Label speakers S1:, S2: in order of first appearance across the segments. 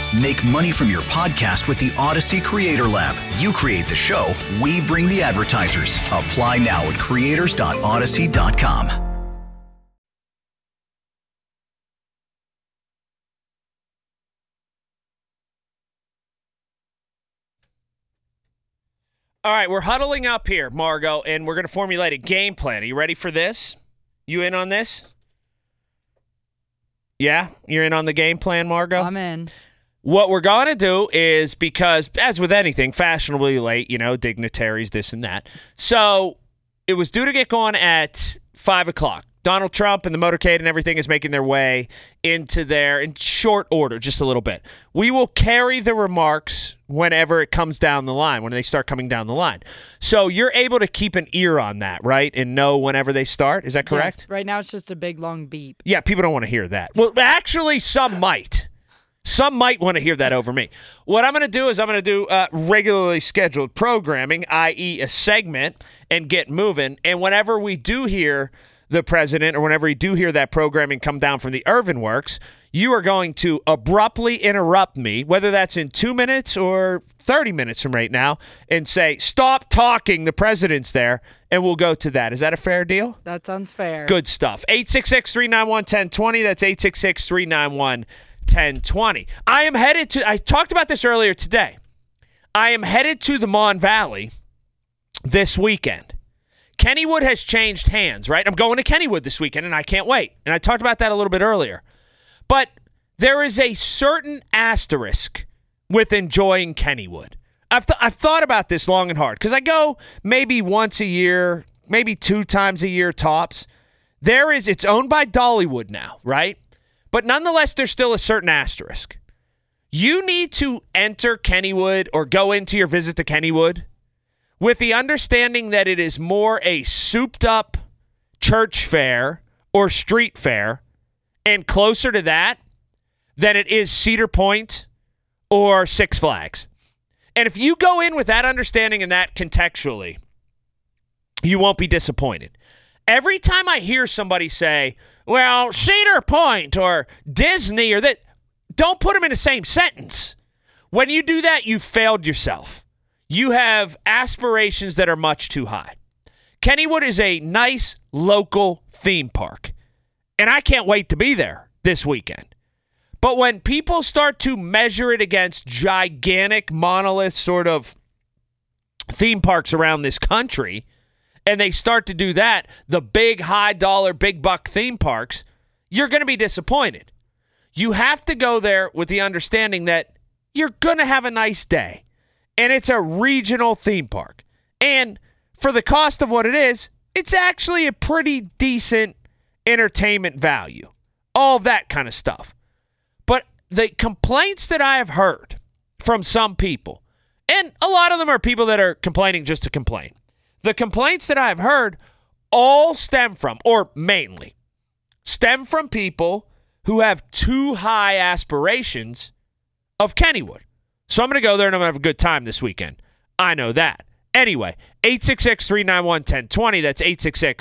S1: Make money from your podcast with the Odyssey Creator Lab. You create the show, we bring the advertisers. Apply now at creators.odyssey.com.
S2: All right, we're huddling up here, Margo, and we're going to formulate a game plan. Are you ready for this? You in on this? Yeah? You're in on the game plan, Margo?
S3: I'm in.
S2: What we're going to do is, because, as with anything, fashionably late, dignitaries, this and that. So it was due to get going at 5 o'clock. Donald Trump and the motorcade and everything is making their way into there in short order, just a little bit. We will carry the remarks whenever it comes down the line, when they start coming down the line. So you're able to keep an ear on that, right? And know whenever they start. Is that correct?
S3: Yes. Right now it's just a big, long beep.
S2: Yeah, people don't want to hear that. Well, actually, some might. Some might want to hear that over me. What I'm going to do is I'm going to do regularly scheduled programming, i.e. a segment, and get moving. And whenever we do hear the president, or whenever you do hear that programming come down from the Irvin Works, you are going to abruptly interrupt me, whether that's in 2 minutes or 30 minutes from right now, and say, stop talking, the president's there, and we'll go to that. Is that a fair deal?
S3: That sounds fair.
S2: Good stuff. 866-391-1020. That's 866-391-1020. I talked about this earlier today. I am headed to the Mon Valley this weekend. Kennywood has changed hands, right? I'm going to Kennywood this weekend, and I can't wait. And I talked about that a little bit earlier. But there is a certain asterisk with enjoying Kennywood. I've thought about this long and hard, because I go maybe once a year, maybe 2 times a year tops. It's owned by Dollywood now, right? But nonetheless, there's still a certain asterisk. You need to enter Kennywood or go into your visit to Kennywood with the understanding that it is more a souped-up church fair or street fair, and closer to that than it is Cedar Point or Six Flags. And if you go in with that understanding and that contextually, you won't be disappointed. Every time I hear somebody say, well, Cedar Point or Disney or that, don't put them in the same sentence. When you do that, you've failed yourself. You have aspirations that are much too high. Kennywood is a nice local theme park, and I can't wait to be there this weekend. But when people start to measure it against gigantic monolith sort of theme parks around this country, and they start to do that, the big high dollar, big buck theme parks, you're going to be disappointed. You have to go there with the understanding that you're going to have a nice day. And it's a regional theme park. And for the cost of what it is, it's actually a pretty decent entertainment value. All that kind of stuff. But the complaints that I have heard from some people, and a lot of them are people that are complaining just to complain. The complaints that I have heard all stem from, or mainly, stem from people who have too high aspirations of Kennywood. So I'm going to go there and I'm going to have a good time this weekend. I know that. Anyway, 866-391-1020. That's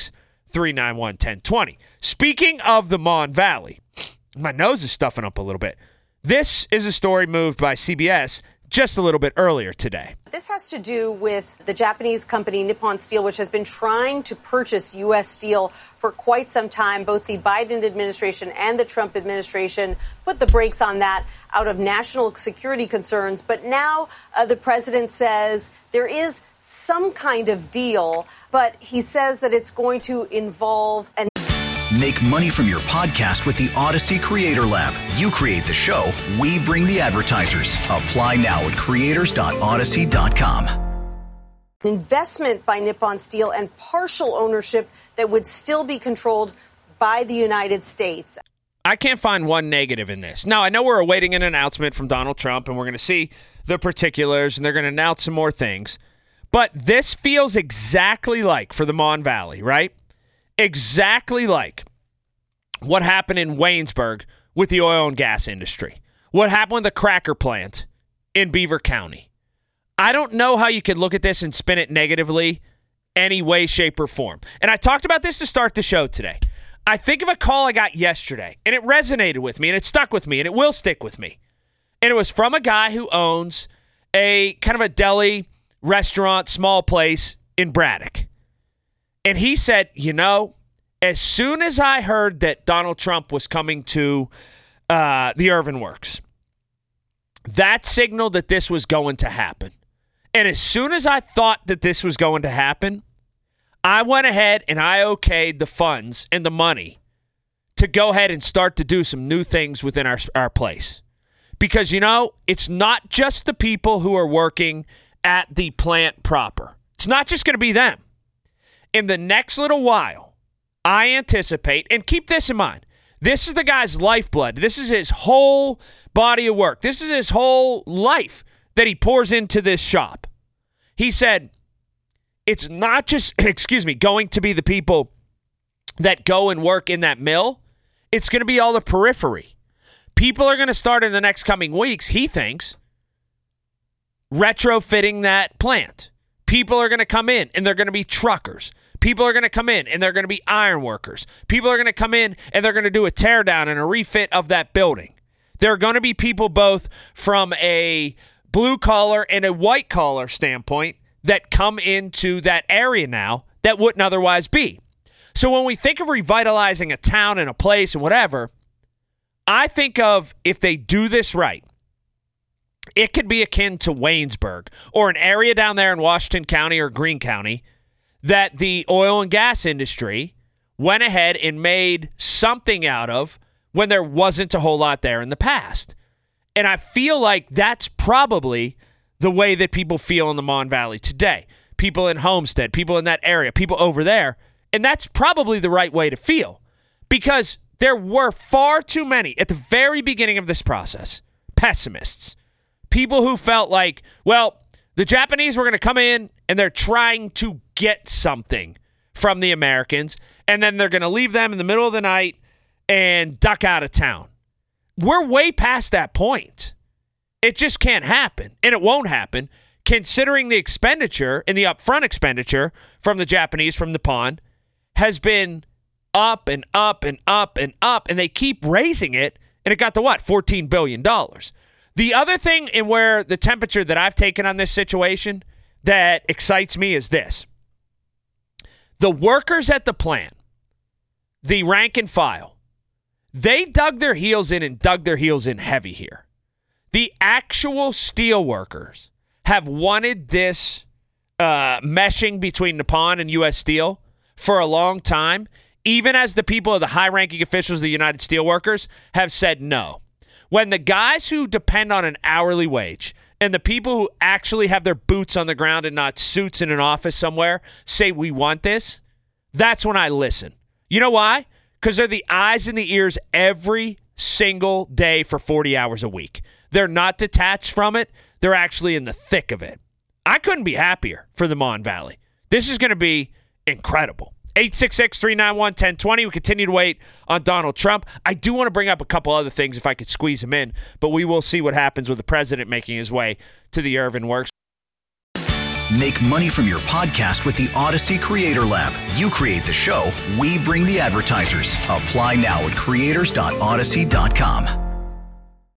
S2: 866-391-1020. Speaking of the Mon Valley, my nose is stuffing up a little bit. This is a story moved by CBS just a little bit earlier today.
S4: This has to do with the Japanese company Nippon Steel, which has been trying to purchase U.S. steel for quite some time. Both the Biden administration and the Trump administration put the brakes on that out of national security concerns. But now the president says there is some kind of deal, but he says that it's going to involve an
S1: Make money from your podcast with the Odyssey Creator Lab. You create the show, we bring the advertisers. Apply now at creators.odyssey.com.
S4: investment by Nippon Steel and partial ownership that would still be controlled by the United States.
S2: I can't find one negative in this. Now, I know we're awaiting an announcement from Donald Trump, and we're going to see the particulars, and they're going to announce some more things. But this feels exactly like, for the Mon Valley, right? Exactly like what happened in Waynesburg with the oil and gas industry. What happened with the cracker plant in Beaver County. I don't know how you could look at this and spin it negatively any way, shape, or form. And I talked about this to start the show today. I think of a call I got yesterday, and it resonated with me, and it stuck with me, and it will stick with me. And it was from a guy who owns a kind of a deli restaurant, small place in Braddock. And he said, as soon as I heard that Donald Trump was coming to the Irvin Works, that signaled that this was going to happen. And as soon as I thought that this was going to happen, I went ahead and I okayed the funds and the money to go ahead and start to do some new things within our place. Because, it's not just the people who are working at the plant proper. It's not just going to be them. In the next little while, I anticipate, and keep this in mind, this is the guy's lifeblood. This is his whole body of work. This is his whole life that he pours into this shop. He said, it's not just, going to be the people that go and work in that mill. It's going to be all the periphery. People are going to start in the next coming weeks, he thinks, retrofitting that plant. People are going to come in and they're going to be truckers. People are going to come in and they're going to be iron workers. People are going to come in and they're going to do a tear down and a refit of that building. There are going to be people both from a blue collar and a white collar standpoint that come into that area now that wouldn't otherwise be. So when we think of revitalizing a town and a place and whatever, I think of, if they do this right, it could be akin to Waynesburg or an area down there in Washington County or Greene County that the oil and gas industry went ahead and made something out of when there wasn't a whole lot there in the past. And I feel like that's probably the way that people feel in the Mon Valley today. People in Homestead, people in that area, people over there. And that's probably the right way to feel, because there were far too many at the very beginning of this process, pessimists, people who felt like, well, the Japanese were going to come in and they're trying to get something from the Americans, and then they're going to leave them in the middle of the night and duck out of town. We're way past that point. It just can't happen, and it won't happen, considering the expenditure and the upfront expenditure from the Japanese, from Nippon, has been up and up and up and up, and they keep raising it, and it got to what? $14 billion. The other thing in where the temperature that I've taken on this situation that excites me is this. The workers at the plant, the rank and file, they dug their heels in and dug their heels in heavy here. The actual steel workers have wanted this meshing between Nippon and U.S. Steel for a long time, even as the people of the high-ranking officials of the United Steelworkers have said no. When the guys who depend on an hourly wage and the people who actually have their boots on the ground and not suits in an office somewhere say we want this, that's when I listen. You know why? Because they're the eyes and the ears every single day for 40 hours a week. They're not detached from it. They're actually in the thick of it. I couldn't be happier for the Mon Valley. This is going to be incredible. 866-391-1020. We continue to wait on Donald Trump. I do want to bring up a couple other things if I could squeeze them in, but we will see what happens with the president making his way to the Irvin Works.
S1: Make money from your podcast with the Odyssey Creator Lab. You create the show, we bring the advertisers. Apply now at creators.odyssey.com.